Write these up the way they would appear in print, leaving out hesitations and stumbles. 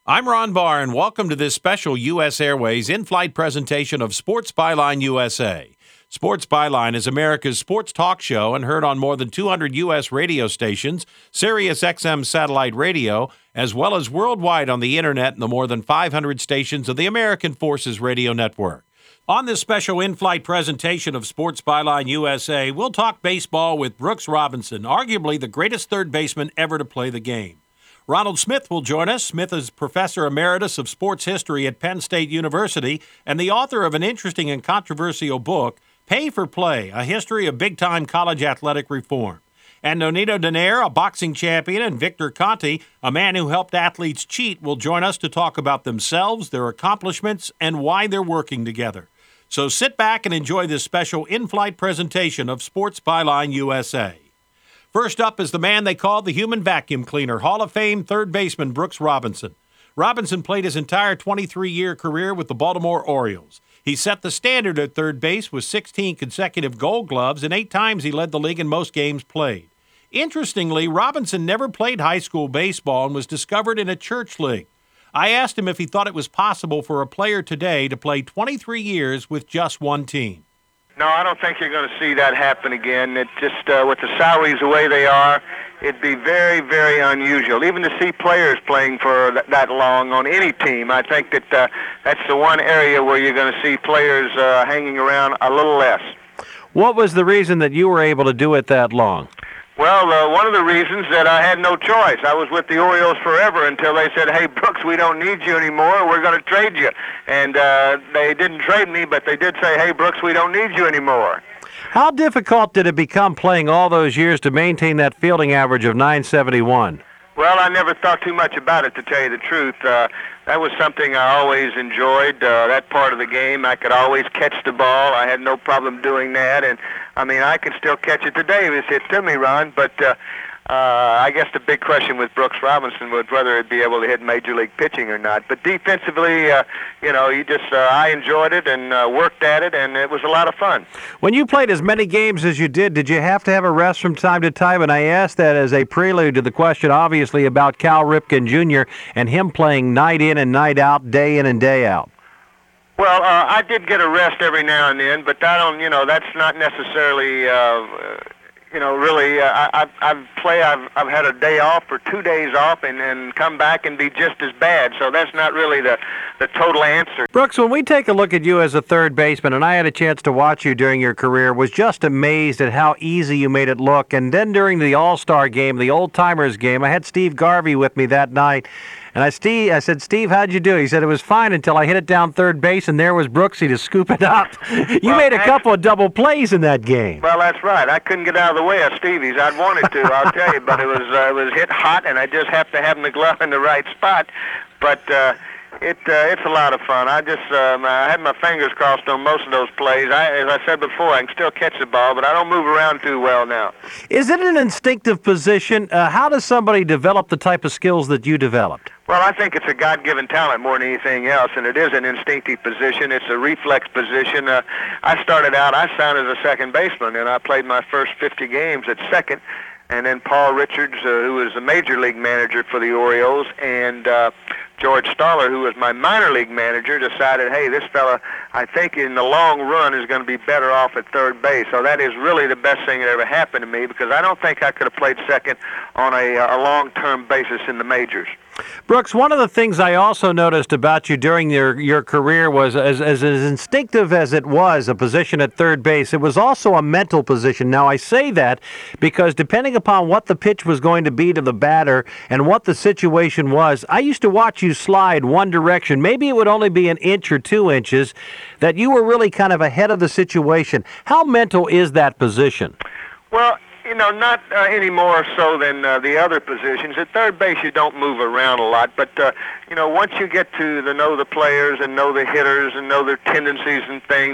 I'm Ron Barr, and welcome to this special U.S. Airways in-flight presentation of Sports Byline USA. Sports Byline is America's sports talk show and heard on more than 200 U.S. radio stations, Sirius XM satellite radio, as well as worldwide on the Internet and the more than 500 stations of the American Forces Radio Network. On this special in-flight presentation of Sports Byline USA, we'll talk baseball with Brooks Robinson, arguably the greatest third baseman ever to play the game. Ronald Smith will join us. Smith is Professor Emeritus of Sports History at Penn State University and the author of an interesting and controversial book, Pay for Play, A History of Big-Time College Athletic Reform. And Nonito Donaire, a boxing champion, and Victor Conte, a man who helped athletes cheat, will join us to talk about themselves, their accomplishments, and why they're working together. So sit back and enjoy this special in-flight presentation of Sports Byline USA. First up is the man they call the human vacuum cleaner, Hall of Fame third baseman Brooks Robinson. Robinson played his entire 23-year career with the Baltimore Orioles. He set the standard at third base with 16 consecutive Gold Gloves, and 8 times he led the league in most games played. Interestingly, Robinson never played high school baseball and was discovered in a church league. I asked him if he thought it was possible for a player today to play 23 years with just one team. No, I don't think you're going to see that happen again. It just, with the salaries the way they are, it'd be very, very unusual. Even to see players playing for that long on any team, I think that that's the one area where you're going to see players hanging around a little less. What was the reason that you were able to do it that long? Well, one of the reasons that I had no choice. I was with the Orioles forever until they said, hey, Brooks, we don't need you anymore. We're going to trade you. And they didn't trade me, but they did say, hey, Brooks, we don't need you anymore. How difficult did it become playing all those years to maintain that fielding average of .971? Well, I never thought too much about it, to tell you the truth. That was something I always enjoyed, that part of the game. I could always catch the ball. I had no problem doing that. And, I mean, I can still catch it today if it's hit to me, Ron. But I guess the big question with Brooks Robinson was whether he'd be able to hit major league pitching or not. But defensively, I enjoyed it and worked at it, and it was a lot of fun. When you played as many games as you did you have to have a rest from time to time? And I asked that as a prelude to the question, obviously, about Cal Ripken Jr. and him playing night in and night out, day in and day out. Well, I did get a rest every now and then, but that's not necessarily... really, I've had a day off or 2 days off and come back and be just as bad. So that's not really the total answer. Brooks, when we take a look at you as a third baseman, and I had a chance to watch you during your career, was just amazed at how easy you made it look. And then during the All-Star game, the Old Timers game, I had Steve Garvey with me that night. And I said, Steve, how'd you do? He said, it was fine until I hit it down third base, and there was Brooksy to scoop it up. You made a couple of double plays in that game. Well, that's right. I couldn't get out of the way of Stevie's. I'd wanted to, I'll tell you, but it was hit hot, and I just have to have the glove in the right spot. But it's a lot of fun. I had my fingers crossed on most of those plays. As I said before, I can still catch the ball, but I don't move around too well now. Is it an instinctive position? How does somebody develop the type of skills that you developed? Well, I think it's a God-given talent more than anything else, and it is an instinctive position. It's a reflex position. I started out, I signed as a second baseman, and I played my first 50 games at second. And then Paul Richards, who was the major league manager for the Orioles, and George Stoller, who was my minor league manager, decided, hey, this fella, I think in the long run is going to be better off at third base. So that is really the best thing that ever happened to me, because I don't think I could have played second on a long-term basis in the majors. Brooks, one of the things I also noticed about you during your career was, as instinctive as it was, a position at third base, it was also a mental position. Now, I say that because depending upon what the pitch was going to be to the batter and what the situation was, I used to watch you slide one direction. Maybe it would only be an inch or 2 inches, that you were really kind of ahead of the situation. How mental is that position? Well, not any more so than the other positions. At third base, you don't move around a lot. But, once you get to know the players and know the hitters and know their tendencies and things,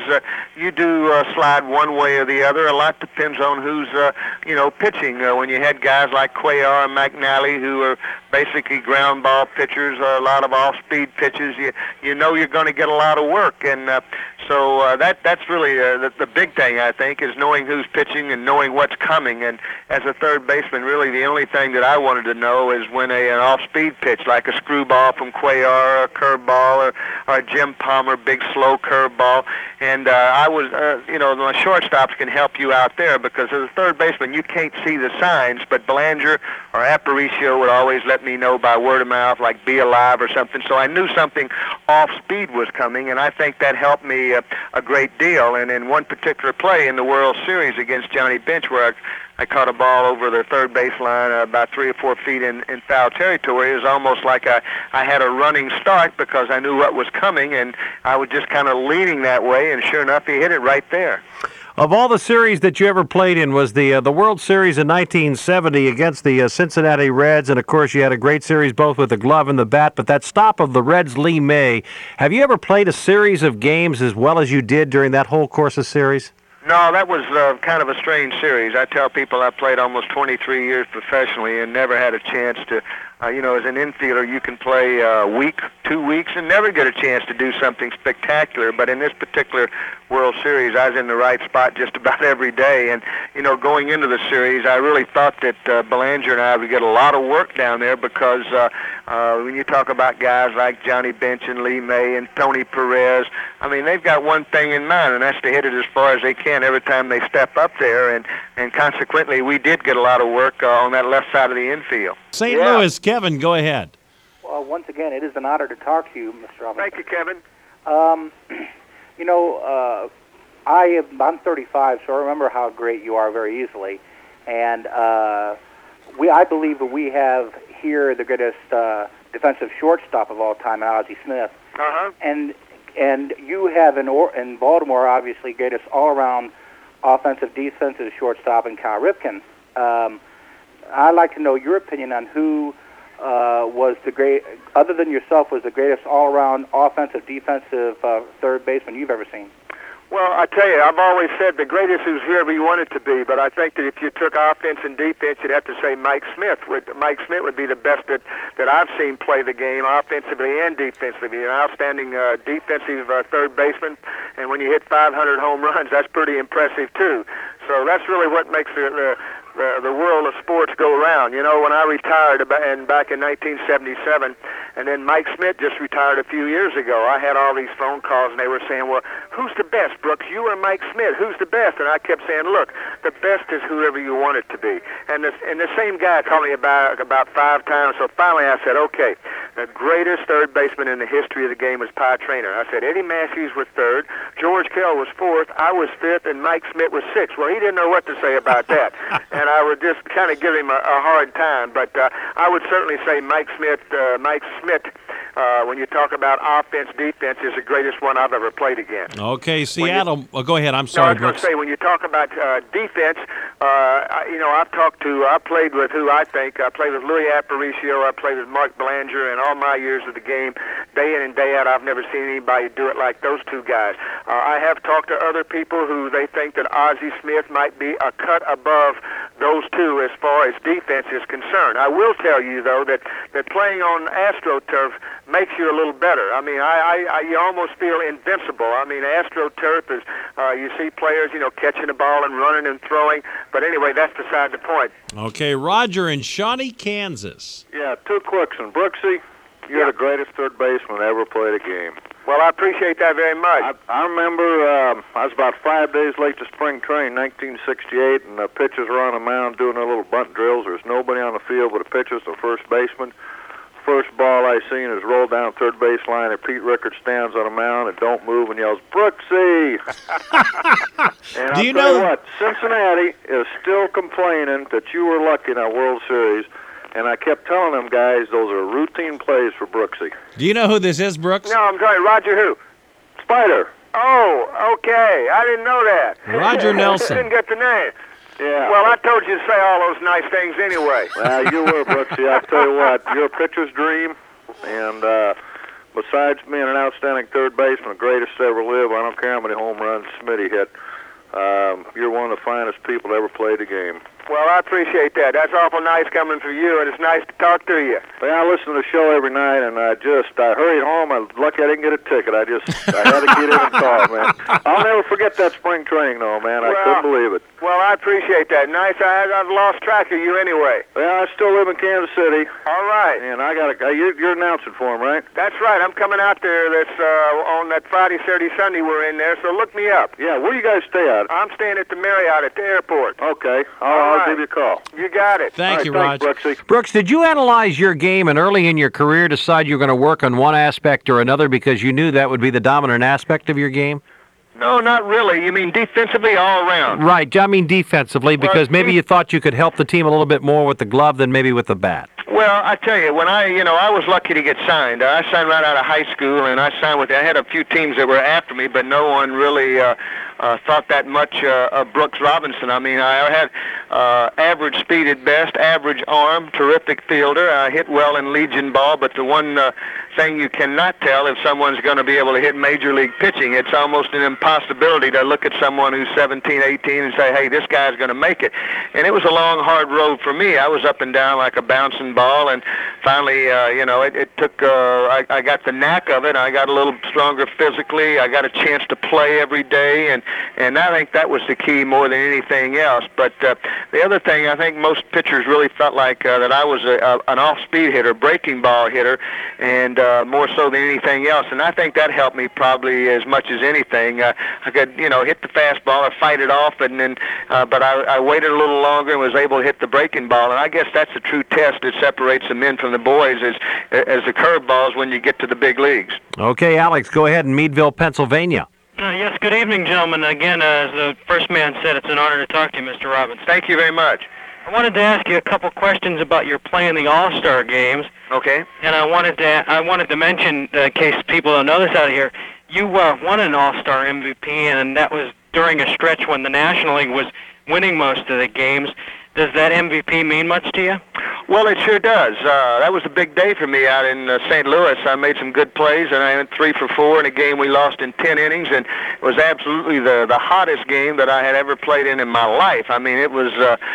you do slide one way or the other. A lot depends on who's, pitching. When you had guys like Cuellar and McNally who were basically ground ball pitchers, a lot of off-speed pitches. You know you're going to get a lot of work, and so that's really the big thing, I think, is knowing who's pitching and knowing what's coming. And as a third baseman, really the only thing that I wanted to know is when an off-speed pitch, like a screwball from Cuellar, or a curveball, or a Jim Palmer big slow curveball. And I was, the shortstops can help you out there, because as a third baseman, you can't see the signs, but Belanger or Aparicio would always let me know by word of mouth, like Be Alive or something. So I knew something off speed was coming, and I think that helped me a great deal. And in one particular play in the World Series against Johnny Bench, where I caught a ball over the third baseline about 3 or 4 feet in foul territory, it was almost like I had a running start, because I knew what was coming, and I was just kind of leaning that way, and sure enough, he hit it right there. Of all the series that you ever played in, was the World Series in 1970 against the Cincinnati Reds, and of course you had a great series both with the glove and the bat, but that stop of the Reds' Lee May, have you ever played a series of games as well as you did during that whole course of series? No, that was kind of a strange series. I tell people I played almost 23 years professionally and never had a chance to, as an infielder, you can play a week, 2 weeks, and never get a chance to do something spectacular. But in this particular World Series, I was in the right spot just about every day. And, going into the series, I really thought that Belanger and I would get a lot of work down there, because when you talk about guys like Johnny Bench and Lee May and Tony Perez, I mean, they've got one thing in mind, and that's to hit it as far as they can every time they step up there. And consequently, we did get a lot of work on that left side of the infield. St. Louis, Kevin, go ahead. Well, once again, it is an honor to talk to you, Mr. Robinson. Thank you, Kevin. I'm 35, so I remember how great you are very easily. And I believe that we have here the greatest defensive shortstop of all time, Ozzie Smith. Uh-huh. And you have in Baltimore, obviously, greatest all-around offensive, defensive shortstop in Cal Ripken. I'd like to know your opinion on who was the great, other than yourself, was the greatest all-around offensive, defensive third baseman you've ever seen. Well, I tell you, I've always said the greatest is whoever you want it to be, but I think that if you took offense and defense, you'd have to say Mike Smith. Mike Smith would be the best that I've seen play the game, offensively and defensively. An outstanding defensive third baseman, and when you hit 500 home runs, that's pretty impressive too. So that's really what makes the world of sports go around. When I retired back in 1977, and then Mike Smith just retired a few years ago, I had all these phone calls, and they were saying, well, who's the best, Brooks, you or Mike Smith? Who's the best? And I kept saying, look, the best is whoever you want it to be. And the same guy called me about 5 times, so finally I said, okay, the greatest third baseman in the history of the game was Pie Traynor. I said Eddie Matthews was third, George Kell was fourth, I was fifth, and Mike Smith was sixth. Well, he didn't know what to say about that. And I would just kind of give him a hard time. But I would certainly say Mike Smith, when you talk about offense, defense, is the greatest one I've ever played against. Okay, Seattle. Go ahead. I'm sorry, Brooks. I was going to say, when you talk about defense, I played with who I think. I played with Louis Aparicio. I played with Mark Belanger, and all my years of the game, day in and day out, I've never seen anybody do it like those two guys. I have talked to other people who they think that Ozzie Smith might be a cut above those two as far as defense is concerned. I will tell you, though, that playing on AstroTurf makes you a little better. I mean, you almost feel invincible. I mean, AstroTurf is, you see players, catching the ball and running and throwing. But anyway, that's beside the point. Okay, Roger in Shawnee, Kansas. Yeah, 2 quicks. And Brooksy, you're the greatest third baseman that ever played a game. Well, I appreciate that very much. I remember I was about 5 days late to spring training, 1968, and the pitchers were on the mound doing their little bunt drills. There's nobody on the field but the pitchers, the first baseman. First ball I seen is rolled down third base line, and Pete Rickard stands on the mound and don't move and yells, "Brooksy!" And I'll tell you what, Cincinnati is still complaining that you were lucky in that World Series. And I kept telling them guys those are routine plays for Brooksy. Do you know who this is, Brooks? No, I'm sorry. Roger who? Spider. Oh, okay. I didn't know that. Roger Nelson. Didn't get the name. Yeah. Well, I told you to say all those nice things anyway. Well, you were, Brooksy. I tell you what, you're a pitcher's dream. And besides being an outstanding third baseman, the greatest to ever live, I don't care how many home runs Smitty hit, you're one of the finest people that ever played the game. Well, I appreciate that. That's awful nice coming from you, and it's nice to talk to you. Yeah, I listen to the show every night, and I hurried home. I'm lucky I didn't get a ticket. I had to get in and call, man. I'll never forget that spring training, though, man. I couldn't believe it. Well, I appreciate that. Nice. I've lost track of you anyway. Yeah, I still live in Kansas City. All right. And you're announcing for him, right? That's right. I'm coming out there on that Friday, Saturday, Sunday we're in there, so look me up. Yeah, where do you guys stay at? I'm staying at the Marriott at the airport. Okay. I'll give you a call. You got it. Thank you, Raj. Raj. Brooks, did you analyze your game and early in your career decide you were going to work on one aspect or another because you knew that would be the dominant aspect of your game? No, not really. You mean defensively all around? Right. I mean defensively because maybe you thought you could help the team a little bit more with the glove than maybe with the bat. Well, I tell you, when I was lucky to get signed. I signed right out of high school, and I had a few teams that were after me, but no one really thought that much of Brooks Robinson. I mean, I had average speed at best, average arm, terrific fielder. I hit well in Legion ball, but the one thing you cannot tell if someone's going to be able to hit major league pitching. It's almost an impossibility to look at someone who's 17, 18 and say, hey, this guy's going to make it. And it was a long, hard road for me. I was up and down like a bouncing ball, and finally, it took, I got the knack of it. I got a little stronger physically. I got a chance to play every day, and I think that was the key more than anything else. But the other thing, I think most pitchers really felt like that I was an off-speed hitter, breaking ball hitter, and more so than anything else. And I think that helped me probably as much as anything. I could, hit the fastball or fight it off, and then, but I waited a little longer and was able to hit the breaking ball. And I guess that's the true test that separates the men from the boys as the curveballs when you get to the big leagues. Okay, Alex, go ahead in Meadville, Pennsylvania. Yes, good evening, gentlemen. Again, as the first man said, it's an honor to talk to you, Mr. Robinson. Thank you very much. I wanted to ask you a couple questions about your play in the All-Star games. Okay. And I wanted to mention, in case people don't know this out here, you won an All-Star MVP, and that was during a stretch when the National League was winning most of the games. Does that MVP mean much to you? Well, it sure does. That was a big day for me out in St. Louis. I made some good plays, and I went 3 for 4 in a game we lost in 10 innings, and it was absolutely the hottest game that I had ever played in my life. I mean, it was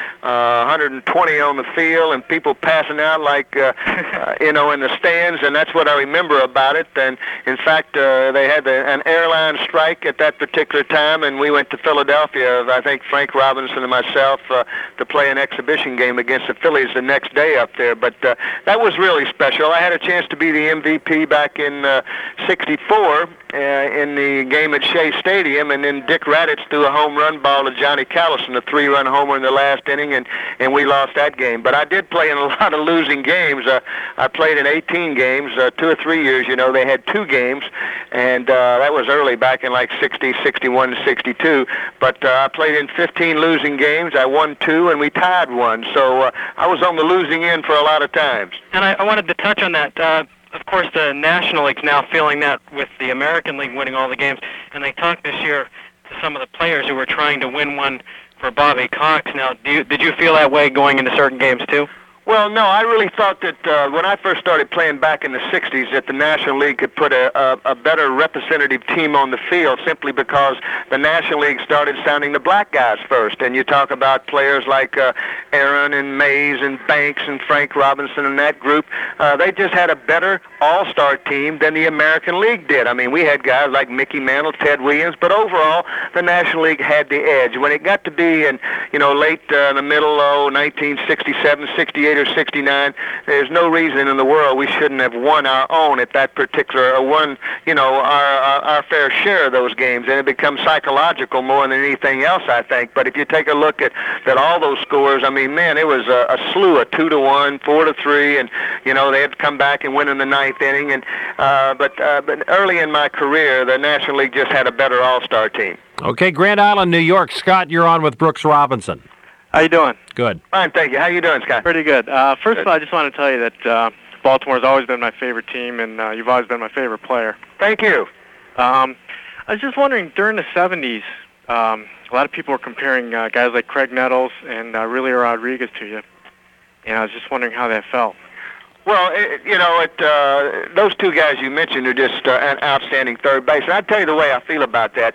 120 on the field and people passing out like, in the stands, and that's what I remember about it. And, in fact, they had an airline strike at that particular time, and we went to Philadelphia, I think Frank Robinson and myself, to play an exhibition game against the Phillies the next day up there. But that was really special. I had a chance to be the MVP back in '64 in the game at Shea Stadium, and then Dick Raditz threw a home run ball to Johnny Callison, a 3-run homer in the last inning, and we lost that game. But I did play in a lot of losing games. I played in 18 games, 2 or 3 years. They had 2 games, and that was early back in like 60, 61, 62. But I played in 15 losing games. I won 2, and we tied 1. So I was on the losing end for a lot of times. And I wanted to touch on that. Of course, the National League's now feeling that with the American League winning all the games, and they talked this year to some of the players who were trying to win one for Bobby Cox. Now, did you feel that way going into certain games too? Well, no, I really thought that when I first started playing back in the 60s that the National League could put a better representative team on the field simply because the National League started sounding the black guys first. And you talk about players like Aaron and Mays and Banks and Frank Robinson and that group. They just had a better all-star team than the American League did. I mean, we had guys like Mickey Mantle, Ted Williams, but overall the National League had the edge. When it got to be in, late in the middle of 1967, 68, or 69, there's no reason in the world we shouldn't have won our own at that particular, our fair share of those games, and it becomes psychological more than anything else, I think. But if you take a look at all those scores, I mean, man, it was a slew of 2-1, 4-3, and they had to come back and win in the 9th inning. And but early in my career, the National League just had a better all-star team. Okay, Grand Island, New York. Scott, you're on with Brooks Robinson. How you doing? Good. Fine, thank you. How you doing, Scott? Pretty good. First of all, I just want to tell you that Baltimore's always been my favorite team, and you've always been my favorite player. Thank you. I was just wondering, during the 70s, a lot of people were comparing guys like Craig Nettles and Relio Rodriguez to you, and I was just wondering how that felt. Well, those two guys you mentioned are just an outstanding third base. And I'll tell you the way I feel about that.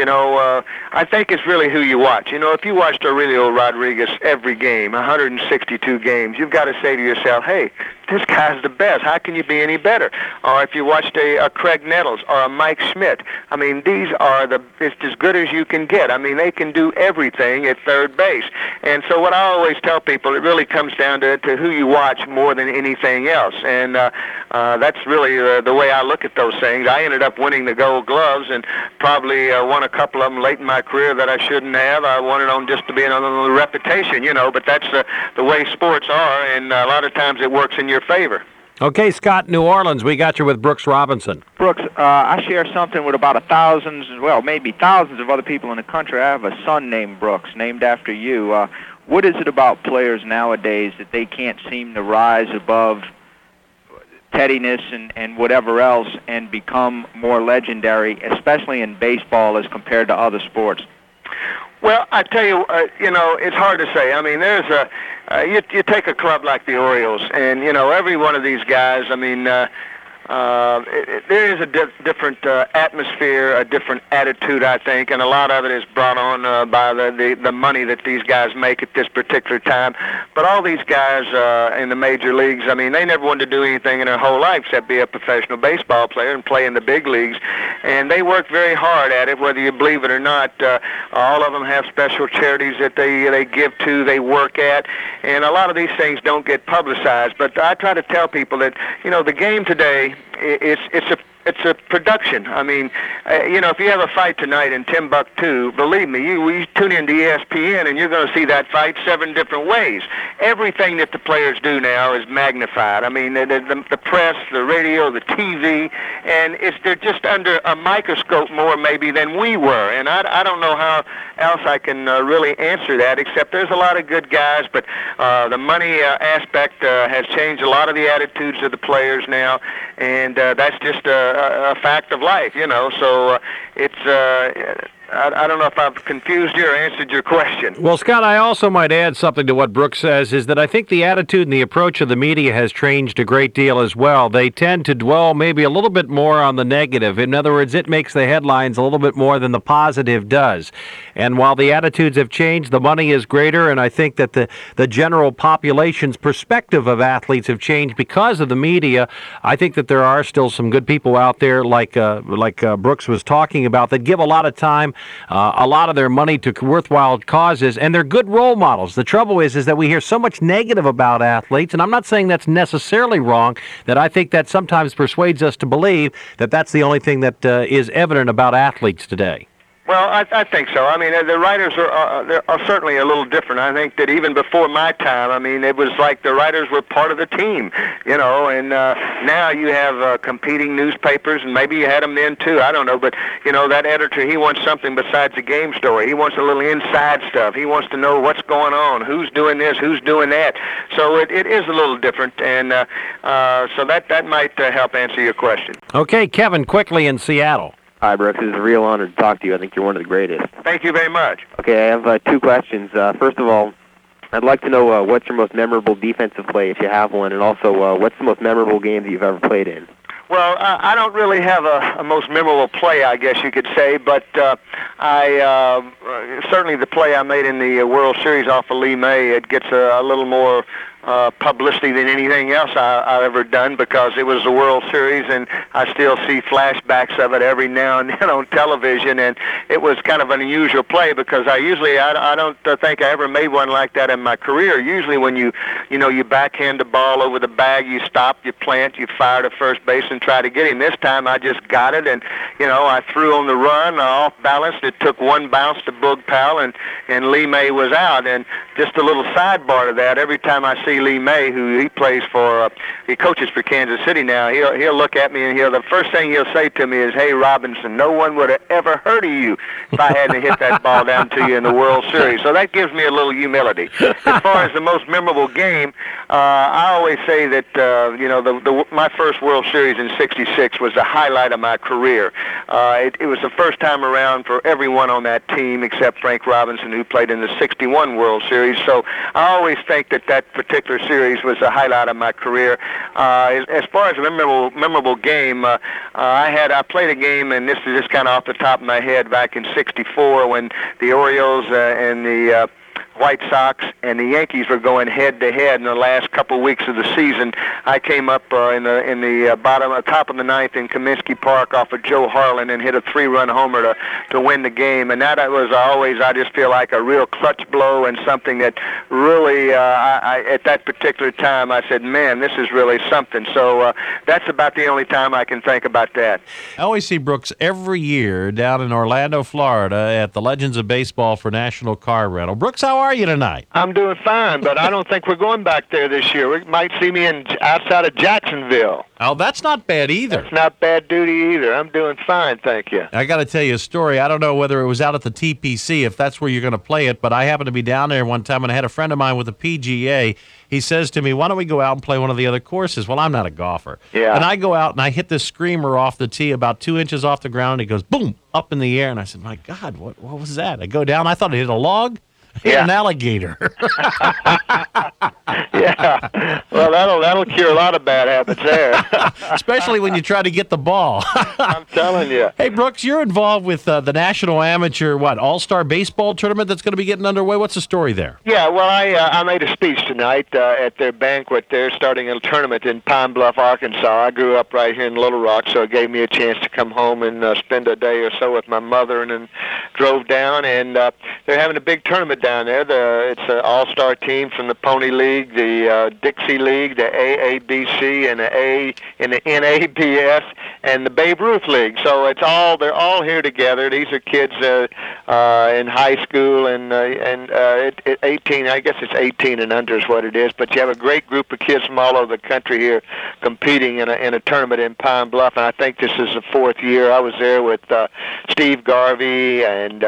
I think it's really who you watch. If you watched Aurelio Rodriguez every game, 162 games, you've got to say to yourself, hey, this guy's the best. How can you be any better? Or if you watched a Craig Nettles or a Mike Schmidt, I mean, these are it's as good as you can get. I mean, they can do everything at third base. And so what I always tell people, it really comes down to who you watch more than anything else. And that's really the way I look at those things. I ended up winning the Gold Gloves and probably won a couple of them late in my career that I shouldn't have. I won it on just to be on the reputation, but that's the way sports are, and a lot of times it works in your favor. Okay, Scott, New Orleans, we got you with Brooks Robinson. Brooks, I share something with about maybe thousands of other people in the country. I have a son named Brooks, named after you. What is it about players nowadays that they can't seem to rise above pettiness and whatever else and become more legendary, especially in baseball as compared to other sports? Well, I tell you, it's hard to say. I mean, there's you take a club like the Orioles, and every one of these guys. I mean, there is a different atmosphere, a different attitude, I think, and a lot of it is brought on by the money that these guys make at this particular time. But all these guys in the major leagues, I mean, they never wanted to do anything in their whole life except be a professional baseball player and play in the big leagues. And they work very hard at it, whether you believe it or not. All of them have special charities that they give to, they work at, and a lot of these things don't get publicized. But I try to tell people that, the game today, it's a production. I mean, if you have a fight tonight in Timbuktu, believe me, you tune into ESPN and you're going to see that fight 7 different ways. Everything that the players do now is magnified. I mean, the press, the radio, the TV, and they're just under a microscope more maybe than we were. And I don't know how else I can really answer that, except there's a lot of good guys, but the money aspect has changed a lot of the attitudes of the players now, and that's just a fact of life, so it's I don't know if I've confused you or answered your question. Well, Scott, I also might add something to what Brooks says, is that I think the attitude and the approach of the media has changed a great deal as well. They tend to dwell maybe a little bit more on the negative. In other words, it makes the headlines a little bit more than the positive does. And while the attitudes have changed, the money is greater, and I think that the general population's perspective of athletes have changed because of the media. I think that there are still some good people out there, like Brooks was talking about, that give a lot of time, a lot of their money to worthwhile causes, and they're good role models. The trouble is that we hear so much negative about athletes, and I'm not saying that's necessarily wrong, that I think that sometimes persuades us to believe that that's the only thing that is evident about athletes today. Well, I think so. I mean, the writers are certainly a little different. I think that even before my time, I mean, it was like the writers were part of the team, and now you have competing newspapers, and maybe you had them then too, I don't know, but, that editor, he wants something besides the game story. He wants a little inside stuff. He wants to know what's going on, who's doing this, who's doing that. So it is a little different, and so that might help answer your question. Okay, Kevin, quickly in Seattle. Hi, Brooks. It's a real honor to talk to you. I think you're one of the greatest. Thank you very much. Okay, I have 2 questions. First of all, I'd like to know what's your most memorable defensive play, if you have one, and also what's the most memorable game that you've ever played in? Well, I don't really have a most memorable play, I guess you could say, but I certainly the play I made in the World Series off of Lee May, it gets a little more publicity than anything else I've ever done, because it was the World Series, and I still see flashbacks of it every now and then on television, and it was kind of an unusual play, because I don't think I ever made one like that in my career. Usually when you backhand the ball over the bag, you stop, you plant, you fire to first base and try to get him. This time I just got it, and I threw on the run, off balance. It took one bounce to Boog Powell, and Lee May was out. And just a little sidebar to that, every time I see Lee May, who he plays for, he coaches for Kansas City now, he'll look at me and the first thing he'll say to me is, "Hey, Robinson, no one would have ever heard of you if I hadn't hit that ball down to you in the World Series." So that gives me a little humility. As far as the most memorable game, I always say that my first World Series in '66 was the highlight of my career. It was the first time around for everyone on that team except Frank Robinson, who played in the '61 World Series. So I always think that particular particular series was the highlight of my career. As far as a memorable game, I played a game, and this is just kind of off the top of my head, back in '64 when the Orioles and the White Sox and the Yankees were going head-to-head in the last couple weeks of the season. I came up in the top of the ninth in Comiskey Park off of Joe Harlan and hit a 3-run homer to win the game. And that was always, I just feel like, a real clutch blow and something that really, at that particular time, I said, man, this is really something. So that's about the only time I can think about that. I always see Brooks every year down in Orlando, Florida at the Legends of Baseball for National Car Rental. Brooks, how are you tonight? I'm doing fine, but I don't think we're going back there this year. We might see me outside of Jacksonville. Oh, that's not bad either. That's not bad duty either. I'm doing fine, thank you. I got to tell you a story. I don't know whether it was out at the TPC, if that's where you're going to play it, but I happened to be down there one time, and I had a friend of mine with a PGA. He says to me, why don't we go out and play one of the other courses? Well, I'm not a golfer. Yeah. And I go out, and I hit this screamer off the tee about 2 inches off the ground. It goes, boom, up in the air. And I said, my God, what was that? I go down. I thought it hit a log. Yeah. An alligator. Yeah. Well, that'll cure a lot of bad habits there. Especially when you try to get the ball. I'm telling you. Hey, Brooks, you're involved with the National Amateur, All-Star Baseball Tournament that's going to be getting underway. What's the story there? Yeah, well, I made a speech tonight at their banquet. They're starting a tournament in Pine Bluff, Arkansas. I grew up right here in Little Rock, so it gave me a chance to come home and spend a day or so with my mother, and then drove down, and they're having a big tournament down there. It's an all-star team from the Pony League, the Dixie League, the AABC, and the NABS, and the Babe Ruth League. So they're all here together. These are kids in high school, and 18. I guess it's 18 and under is what it is. But you have a great group of kids from all over the country here competing in a tournament in Pine Bluff, and I think this is the 4th year. I was there with Steve Garvey and.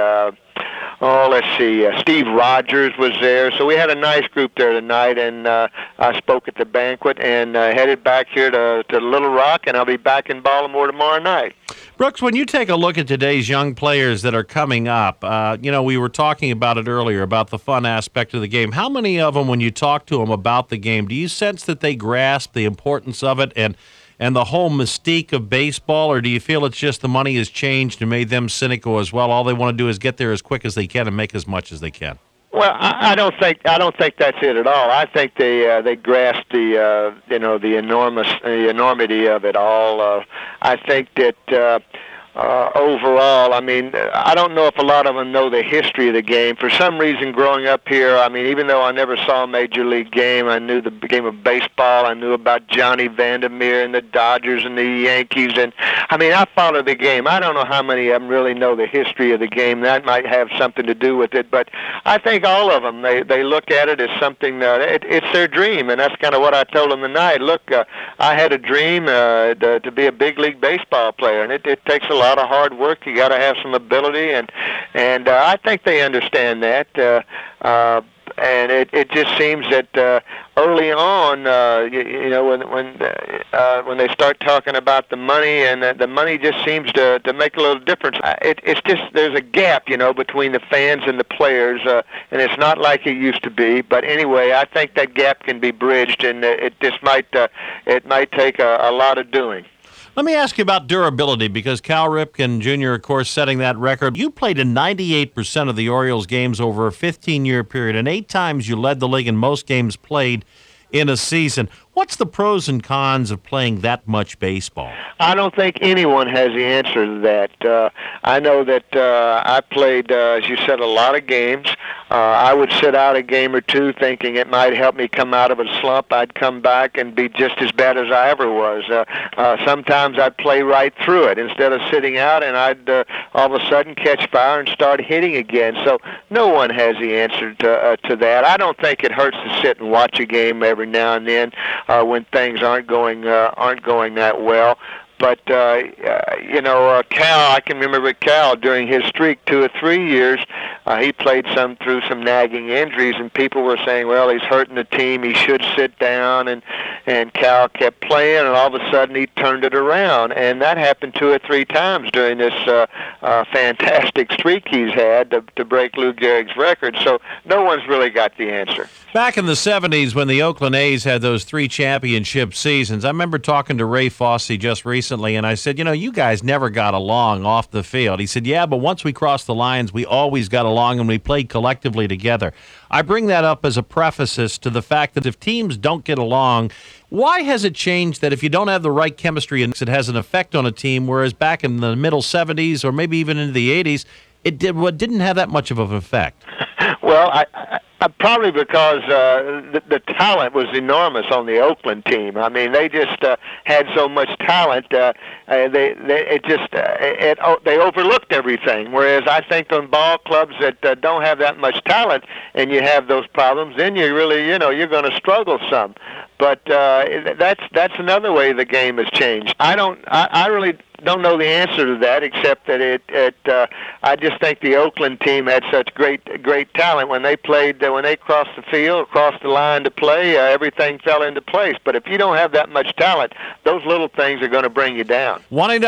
Steve Rogers was there. So we had a nice group there tonight, and I spoke at the banquet and headed back here to Little Rock, and I'll be back in Baltimore tomorrow night. Brooks, when you take a look at today's young players that are coming up, we were talking about it earlier, about the fun aspect of the game. How many of them, when you talk to them about the game, do you sense that they grasp the importance of it and the whole mystique of baseball, or do you feel it's just the money has changed and made them cynical as well? All they want to do is get there as quick as they can and make as much as they can. Well, I don't think that's it at all. I think they grasp the enormity of it all. I think that. Overall, I mean, I don't know if a lot of them know the history of the game. For some reason, growing up here, I mean, even though I never saw a Major League game, I knew the game of baseball. I knew about Johnny Vandermeer and the Dodgers and the Yankees. And, I mean, I followed the game. I don't know how many of them really know the history of the game. That might have something to do with it. But I think all of them, they look at it as something, it's their dream. And that's kind of what I told them tonight. Look, I had a dream to be a big league baseball player, and it takes a lot of hard work. You got to have some ability, and I think they understand that. And it just seems that early on, when they start talking about the money, and the money just seems to make a little difference. It's just there's a gap, between the fans and the players, and it's not like it used to be. But anyway, I think that gap can be bridged, and it might take a lot of doing. Let me ask you about durability, because Cal Ripken Jr., of course, setting that record. You played in 98% of the Orioles games over a 15-year period, and 8 times you led the league in most games played in a season. What's the pros and cons of playing that much baseball? I don't think anyone has the answer to that. I know that I played, as you said, a lot of games. I would sit out a game or two thinking it might help me come out of a slump. I'd come back and be just as bad as I ever was. Sometimes I'd play right through it instead of sitting out, and I'd all of a sudden catch fire and start hitting again. So no one has the answer to that. I don't think it hurts to sit and watch a game every now and then when things aren't going that well. But, Cal, I can remember Cal during his streak 2 or 3 years, he played through some nagging injuries, and people were saying, well, he's hurting the team, he should sit down, and Cal kept playing, and all of a sudden he turned it around, and that happened 2 or 3 times during this fantastic streak he's had to break Lou Gehrig's record. So no one's really got the answer. Back in the 70s, when the Oakland A's had those 3 championship seasons, I remember talking to Ray Fosse just recently, and I said, you guys never got along off the field. He said, yeah, but once we crossed the lines, we always got along, and we played collectively together. I bring that up as a preface to the fact that if teams don't get along, why has it changed that if you don't have the right chemistry, it has an effect on a team, whereas back in the middle 70s or maybe even into the 80s, it didn't have that much of an effect? Well, I probably because the talent was enormous on the Oakland team. I mean, they just had so much talent. They overlooked everything. Whereas I think on ball clubs that don't have that much talent, and you have those problems, then you really, you're going to struggle some. But that's another way the game has changed. I really don't know the answer to that, except that I just think the Oakland team had such great talent when they played. When they crossed the field, crossed the line to play, everything fell into place. But if you don't have that much talent, those little things are going to bring you down.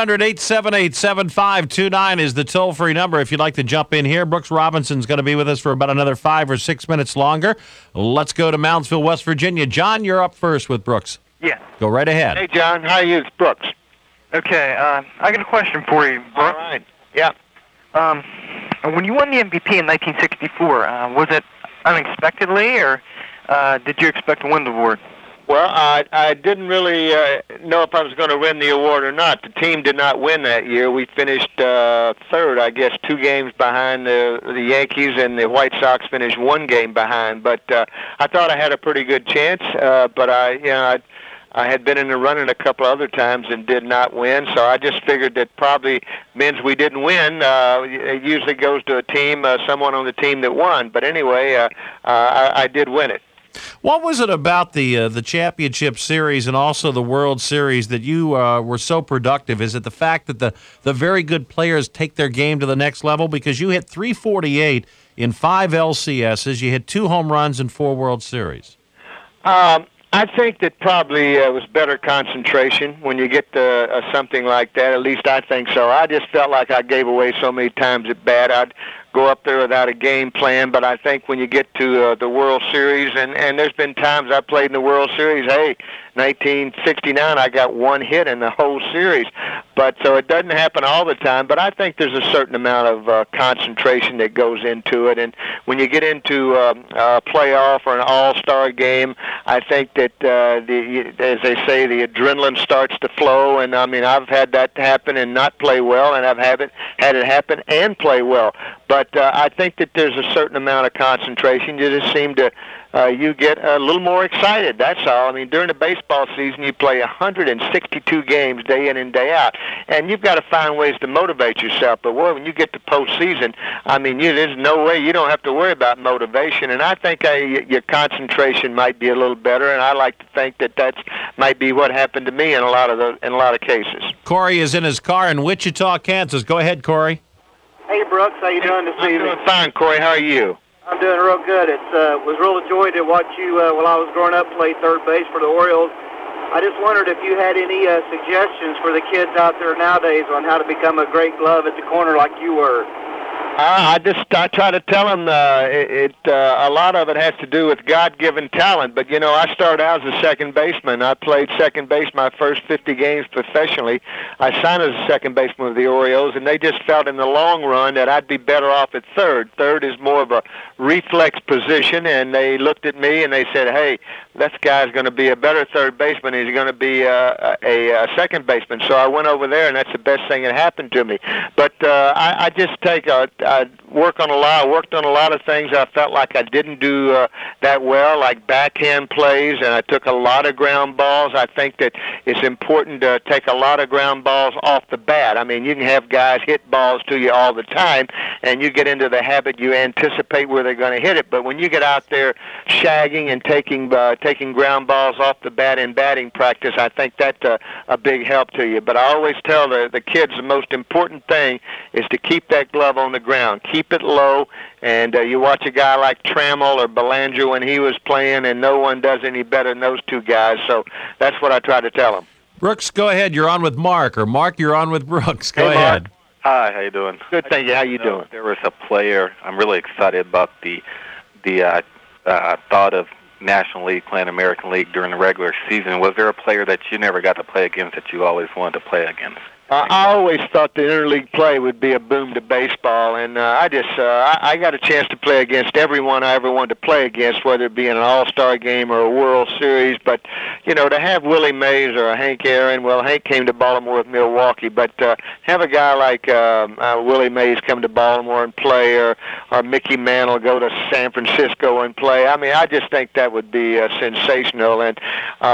1-800-878-7529 is the toll-free number if you'd like to jump in here. Brooks Robinson's going to be with us for about another 5 or 6 minutes longer. Let's go to Moundsville, West Virginia. John, you're up first with Brooks. Yeah. Go right ahead. Hey, John. How are you? It's Brooks. Okay, I got a question for you, Brooks. All right. Yeah. When you won the MVP in 1964, was it unexpectedly, or did you expect to win the award? Well, I didn't really know if I was going to win the award or not. The team did not win that year. We finished third, I guess, 2 games behind the Yankees, and the White Sox finished 1 game behind. But I thought I had a pretty good chance. But I had been in the running a couple other times and did not win, so I just figured that probably means we didn't win. It usually goes to a team, someone on the team that won. But anyway, I did win it. What was it about the championship series and also the World Series that you were so productive? Is it the fact that the very good players take their game to the next level? Because you hit .348 in 5 LCSs, you hit 2 home runs in 4 World Series. I think that probably was better concentration when you get to something like that. At least I think so. I just felt like I gave away so many times at bat. I'd go up there without a game plan, but I think when you get to the World Series, and there's been times I played in the World Series, 1969, I got 1 hit in the whole series. But so it doesn't happen all the time, but I think there's a certain amount of concentration that goes into it. And when you get into a playoff or an all-star game, I think that, as they say, the adrenaline starts to flow. And, I mean, I've had that happen and not play well, and I've had it happen and play well. But I think that there's a certain amount of concentration. You just seem to you get a little more excited, that's all. I mean, during the baseball season, you play 162 games day in and day out, and you've got to find ways to motivate yourself. But, boy, when you get to postseason, I mean, there's no way you don't have to worry about motivation, and I think your concentration might be a little better, and I like to think that might be what happened to me in a lot of cases. Corey is in his car in Wichita, Kansas. Go ahead, Corey. Hey, Brooks, how you doing this evening? I'm doing fine, Corey. How are you? I'm doing real good. It was real a joy to watch you while I was growing up play third base for the Orioles. I just wondered if you had any suggestions for the kids out there nowadays on how to become a great glove at the corner like you were. I try to tell them a lot of it has to do with God-given talent. But, I started out as a second baseman. I played second base my first 50 games professionally. I signed as a second baseman with the Orioles, and they just felt in the long run that I'd be better off at third. Third is more of a reflex position, and they looked at me and they said, hey, this guy's going to be a better third baseman. He's going to be a second baseman. So I went over there, and that's the best thing that happened to me. But I just I worked on a lot of things I felt like I didn't do that well, like backhand plays, and I took a lot of ground balls. I think that it's important to take a lot of ground balls off the bat. I mean, you can have guys hit balls to you all the time, and you get into the habit, you anticipate where they're going to hit it. But when you get out there shagging and taking ground balls off the bat in batting practice, I think that's a big help to you. But I always tell the kids the most important thing is to keep that glove on the ground. Keep keep it low, and you watch a guy like Trammell or Belanger when he was playing, and no one does any better than those two guys. So that's what I try to tell them. Brooks, go ahead. You're on with Mark, or Mark, you're on with Brooks. Go Hey, ahead. Mark. Hi, how you doing? Good, thank you. How you doing? There was a player. I'm really excited about the thought of National League playing American League during the regular season. Was there a player that you never got to play against that you always wanted to play against? I always thought the interleague play would be a boom to baseball, and I got a chance to play against everyone I ever wanted to play against, whether it be in an All-Star game or a World Series. But, you know, to have Willie Mays or a Hank Aaron, well, Hank came to Baltimore with Milwaukee, but have a guy like Willie Mays come to Baltimore and play, or Mickey Mantle go to San Francisco and play. I mean, I just think that would be sensational. And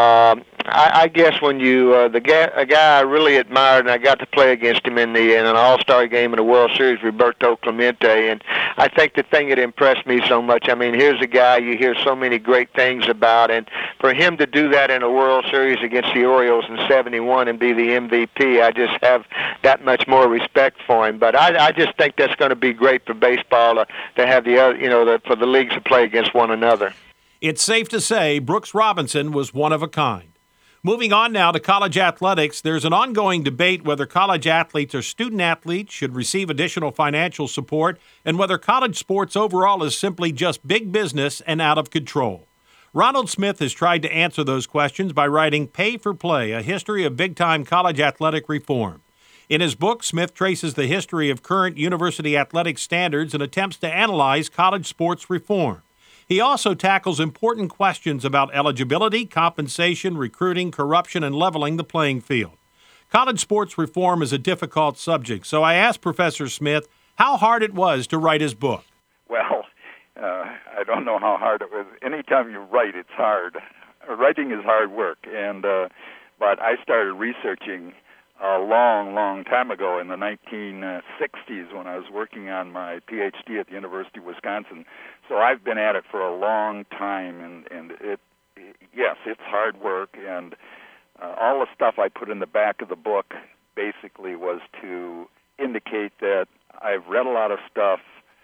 I guess when a guy I really admired, and I got to play against him in an All-Star game in the World Series, Roberto Clemente, and I think the thing that impressed me so much, I mean, here's a guy you hear so many great things about, and for him to do that in a World Series against the Orioles in '71 and be the MVP, I just have that much more respect for him. But I just think that's going to be great for baseball to have for the leagues to play against one another. It's safe to say Brooks Robinson was one of a kind. Moving on now to college athletics, there's an ongoing debate whether college athletes or student athletes should receive additional financial support, and whether college sports overall is simply just big business and out of control. Ronald Smith has tried to answer those questions by writing Pay for Play, a history of big-time college athletic reform. In his book, Smith traces the history of current university athletic standards and attempts to analyze college sports reform. He also tackles important questions about eligibility, compensation, recruiting, corruption, and leveling the playing field. College sports reform is a difficult subject, so I asked Professor Smith how hard it was to write his book. Well, I don't know how hard it was. Anytime you write, it's hard. Writing is hard work, but I started researching a long time ago in the 1960s when I was working on my PhD at the University of Wisconsin. So I've been at it for a long time, and yes, it's hard work, and all the stuff I put in the back of the book basically was to indicate that I've read a lot of stuff,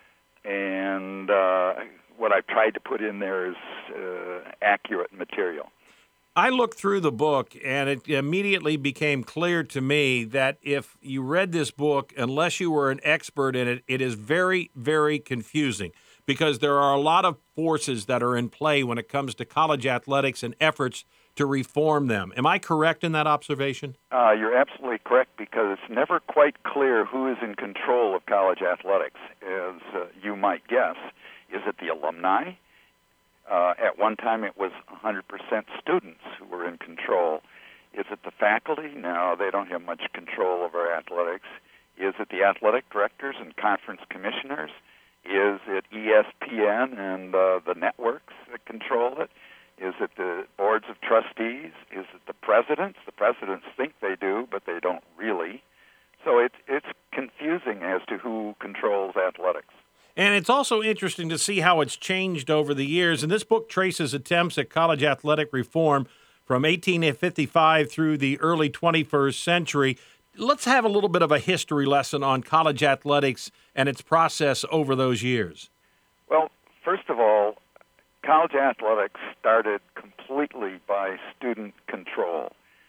and what I've tried to put in there is accurate material. I looked through the book, and it immediately became clear to me that if you read this book, unless you were an expert in it, it is very, very confusing, because there are a lot of forces that are in play when it comes to college athletics and efforts to reform them. Am I correct in that observation? You're absolutely correct, because it's never quite clear who is in control of college athletics, as you might guess. Is it the alumni? At one time, it was 100% students who were in control. Is it the faculty? No, they don't have much control over athletics. Is it the athletic directors and conference commissioners? Is it ESPN and the networks that control it? Is it the boards of trustees? Is it the presidents? The presidents think they do, but they don't really. So it's confusing as to who controls athletics. And it's also interesting to see how it's changed over the years. And this book traces attempts at college athletic reform from 1855 through the early 21st century. Let's have a little bit of a history lesson on college athletics and its process over those years. Well, first of all, college athletics started completely by student control.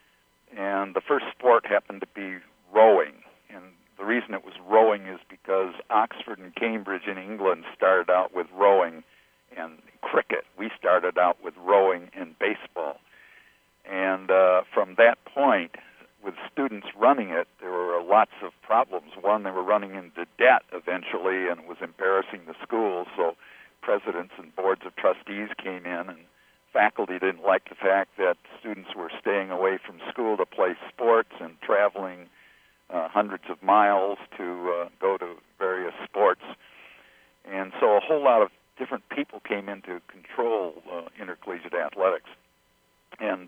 And the first sport happened to be rowing. And the reason it was rowing is because Oxford and Cambridge in England started out with rowing and cricket. We started out with rowing and baseball. And from that point, with students running it, there were lots of problems. One, they were running into debt eventually, and it was embarrassing the schools, so presidents and boards of trustees came in, and faculty didn't like the fact that students were staying away from school to play sports and traveling hundreds of miles to go to various sports. And so a whole lot of different people came in to control intercollegiate athletics. And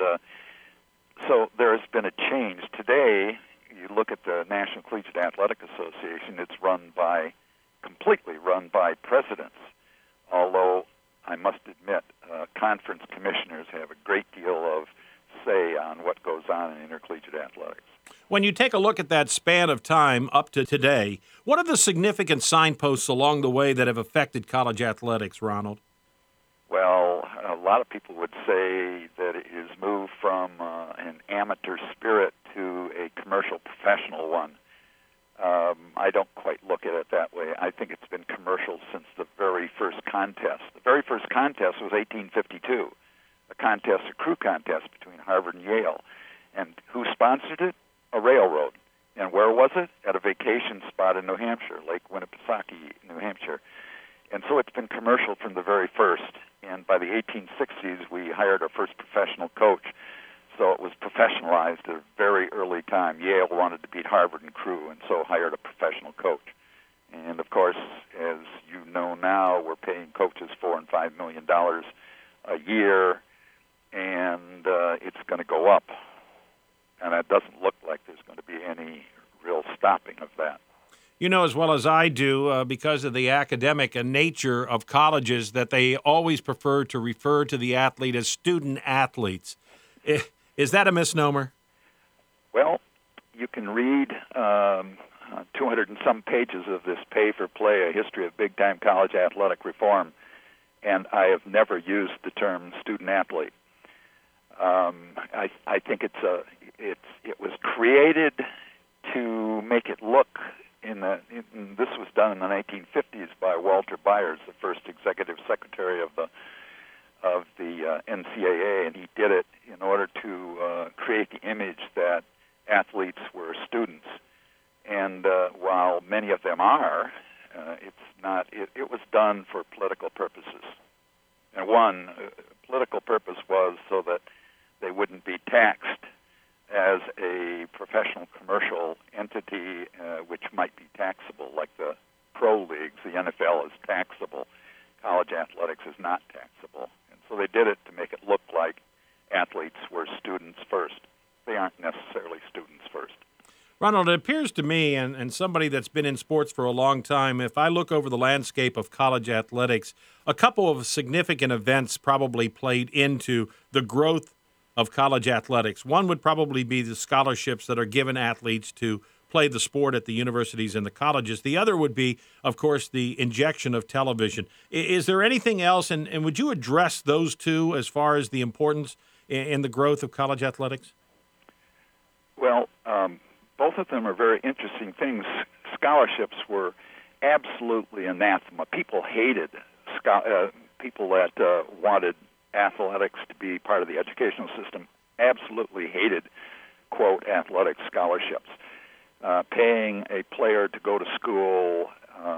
so there has been a change. Today, you look at the National Collegiate Athletic Association, it's completely run by presidents, although I must admit conference commissioners have a great deal of say on what goes on in intercollegiate athletics. When you take a look at that span of time up to today, what are the significant signposts along the way that have affected college athletics, Ronald? Well, a lot of people would say that it has moved from an amateur spirit to a commercial professional one. I don't quite look at it that way. I think it's been commercial since the very first contest. The very first contest was 1852, a crew contest between Harvard and Yale. And who sponsored it? A railroad. And where was it? At a vacation spot in New Hampshire, Lake Winnipesaukee, New Hampshire. And so it's been commercial from the very first. And by the 1860s, we hired our first professional coach. So it was professionalized at a very early time. Yale wanted to beat Harvard in crew, and so hired a professional coach. And, of course, as you know now, we're paying coaches $4 and $5 million a year, and it's going to go up. And it doesn't look like there's going to be any real stopping of that. You know as well as I do, because of the academic nature of colleges, that they always prefer to refer to the athlete as student athletes. Is that a misnomer? Well, you can read 200 and some pages of this Pay for Play, A History of Big-Time College Athletic Reform, and I have never used the term student athlete. I think it was created to make it look this was done in the 1950s by Walter Byers, the first executive secretary of the NCAA, and he did it in order to create the image that athletes were students. And while many of them are, it's not. It was done for political purposes. And one political purpose was so that they wouldn't be taxed as a professional commercial entity, which might be taxable, like the pro leagues. The NFL is taxable. College athletics is not taxable. And so they did it to make it look like athletes were students first. They aren't necessarily students first. Ronald, it appears to me, and somebody that's been in sports for a long time, if I look over the landscape of college athletics, a couple of significant events probably played into the growth of college athletics. One would probably be the scholarships that are given athletes to play the sport at the universities and the colleges. The other would be, of course, the injection of television. Is there anything else, and would you address those two as far as the importance in the growth of college athletics? Well, both of them are very interesting things. Scholarships were absolutely anathema. People hated people that wanted athletics to be part of the educational system, absolutely hated, quote, athletic scholarships. Paying a player to go to school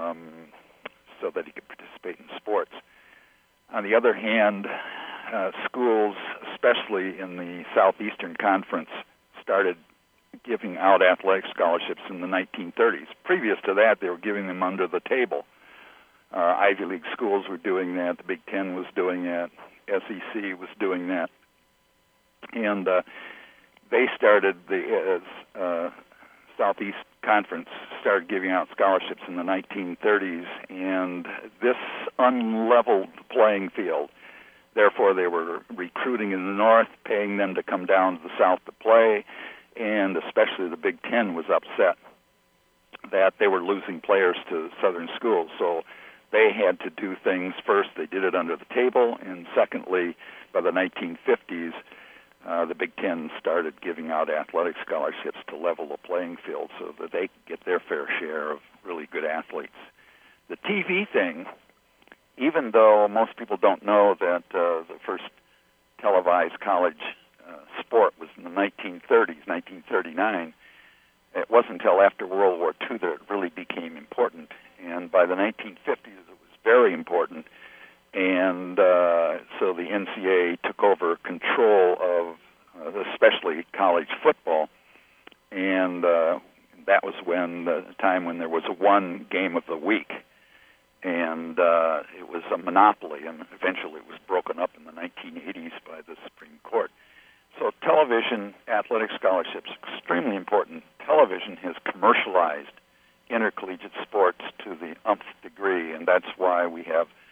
so that he could participate in sports. On the other hand, schools, especially in the Southeastern Conference, started giving out athletic scholarships in the 1930s. Previous to that, they were giving them under the table. Ivy League schools were doing that. The Big Ten was doing that. SEC was doing that. And they started, the Southeast Conference started giving out scholarships in the 1930s, and this unleveled the playing field. Therefore, they were recruiting in the North, paying them to come down to the South to play, and especially the Big Ten was upset that they were losing players to Southern schools. So they had to do things. First, they did it under the table, and secondly, by the 1950s, the Big Ten started giving out athletic scholarships to level the playing field so that they could get their fair share of really good athletes. The TV thing, even though most people don't know that the first televised college sport was in the 1930s, 1939, it wasn't until after World War II that it really became important. And by the 1950s, it was very important. And so the NCAA took over control of especially college football. And that was when the time when there was one game of the week. And it was a monopoly, and eventually it was broken up in the 1980s by the Supreme Court. So television, athletic scholarships, extremely important. Television has commercialized intercollegiate sports to the nth degree, and that's why we have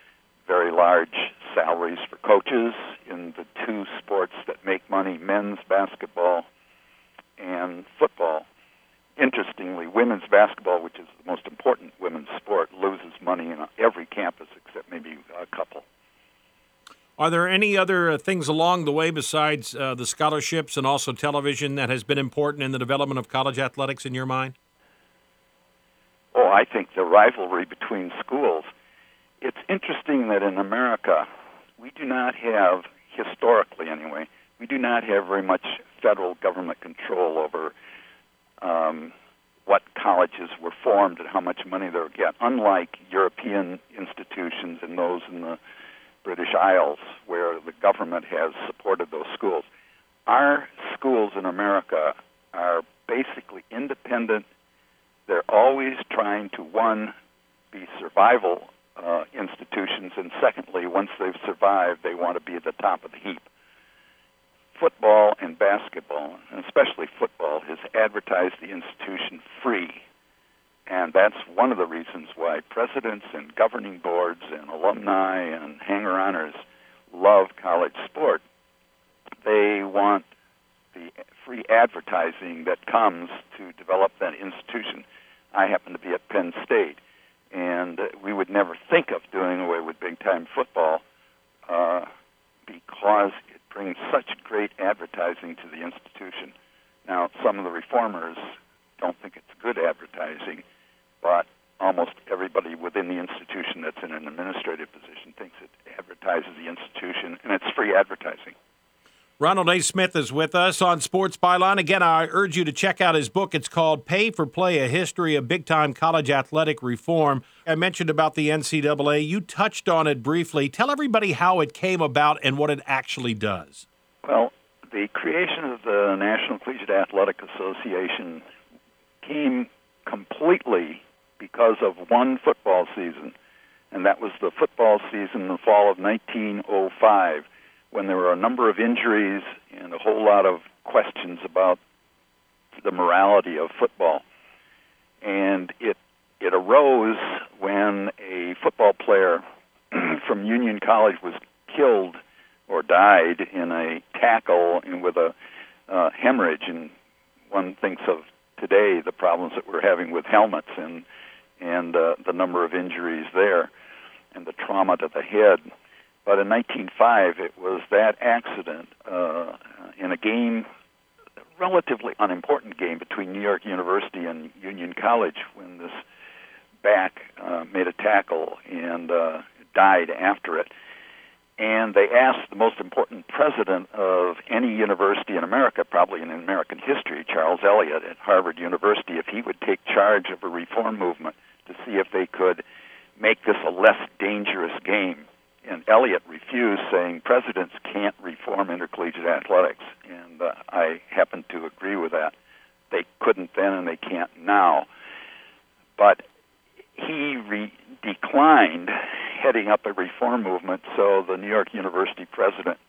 very large salaries for coaches in the two sports that make money, men's basketball and football. Interestingly, women's basketball, which is the most important women's sport, loses money in every campus except maybe a couple. Are there any other things along the way besides the scholarships and also television that has been important in the development of college athletics in your mind? Oh, I think the rivalry between schools. It's interesting that in America, we do not have, historically anyway, we do not have very much federal government control over what colleges were formed and how much money they would get, unlike European institutions and those in the British Isles, where the government has supported those schools. Our schools in America are basically independent. They're always trying to, one, be survival institutions, and secondly, once they've survived, they want to be at the top of the heap. Football and basketball, and especially football, has advertised the institution free. And that's one of the reasons why presidents and governing boards and alumni and hanger-oners love college sport. They want the free advertising that comes to develop that institution. I happen to be at Penn State, and we would never think of doing away with big-time football because it brings such great advertising to the institution. Now, some of the reformers don't think it's good advertising, but almost everybody within the institution that's in an administrative position thinks it advertises the institution, and it's free advertising. Ronald A. Smith is with us on Sports Byline. Again, I urge you to check out his book. It's called Pay for Play, A History of Big-Time College Athletic Reform. I mentioned about the NCAA. You touched on it briefly. Tell everybody how it came about and what it actually does. Well, the creation of the National Collegiate Athletic Association came completely because of one football season, and that was the football season in the fall of 1905, when there were a number of injuries and a whole lot of questions about the morality of football. And it arose when a football player from Union College was killed or died in a tackle and with a hemorrhage. And one thinks of today the problems that we're having with helmets and the number of injuries there and the trauma to the head. But in 1905, it was that accident in a game, a relatively unimportant game between New York University and Union College, when this back made a tackle and died after it. And they asked the most important president of any university in America, probably in American history, Charles Eliot at Harvard University, if he would take charge of a reform movement to see if they could make this a less dangerous game. And Eliot refused, saying presidents can't reform intercollegiate athletics. And I happen to agree with that. They couldn't then and they can't now. But he declined heading up a reform movement, so the New York University president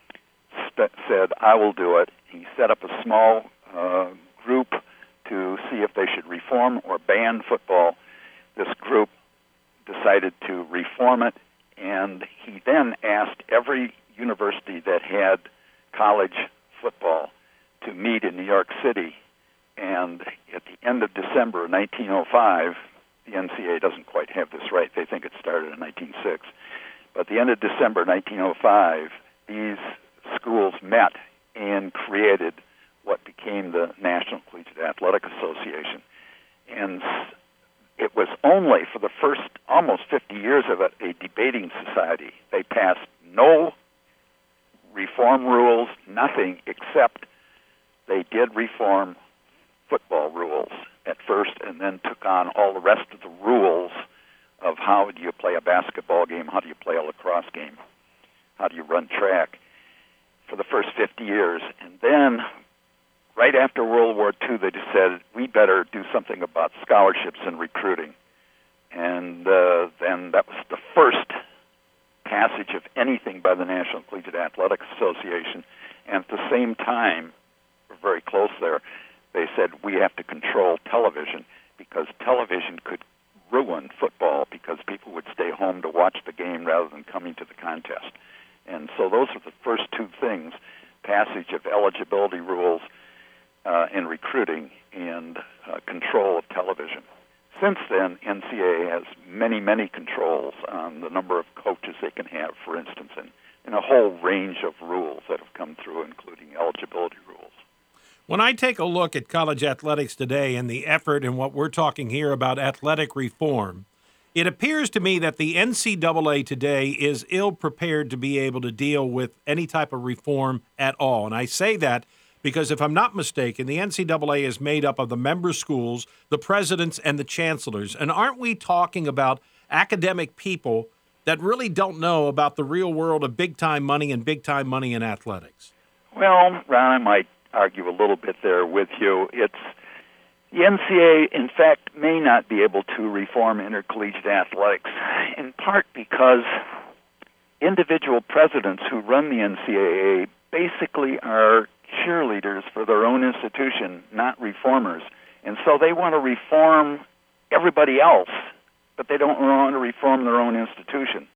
said, I will do it. He set up a small group to see if they should reform or ban football. This group decided to reform it, and he then asked every university that had college football to meet in New York City. And at the end of December 1905, the NCAA doesn't quite have this right. They think it started in 1906. But at the end of December 1905, these schools met and created what became the National Collegiate Athletic Association. And it was only for the first almost 50 years of it a debating society. They passed no reform rules, nothing, except they did reform football rules at first and then took on all the rest of the rules of how do you play a basketball game, how do you play a lacrosse game, how do you run track for the first 50 years. And then right after World War II, they just said, we better do something about scholarships and recruiting. And then that was the first passage of anything by the National Collegiate Athletic Association. And at the same time, we're very close there, they said we have to control television because television could ruin football because people would stay home to watch the game rather than coming to the contest. And so those are the first two things, passage of eligibility rules in recruiting and control of television. Since then, NCAA has many, many controls on the number of coaches they can have, for instance, and a whole range of rules that have come through, including eligibility rules. When I take a look at college athletics today and the effort and what we're talking here about athletic reform, it appears to me that the NCAA today is ill-prepared to be able to deal with any type of reform at all. And I say that because if I'm not mistaken, the NCAA is made up of the member schools, the presidents, and the chancellors. And aren't we talking about academic people that really don't know about the real world of big-time money and big-time money in athletics? Well, Ron, I might argue a little bit there with you. The NCAA, in fact, may not be able to reform intercollegiate athletics, in part because individual presidents who run the NCAA basically are cheerleaders for their own institution, not reformers. And so they want to reform everybody else, but they don't want to reform their own institution.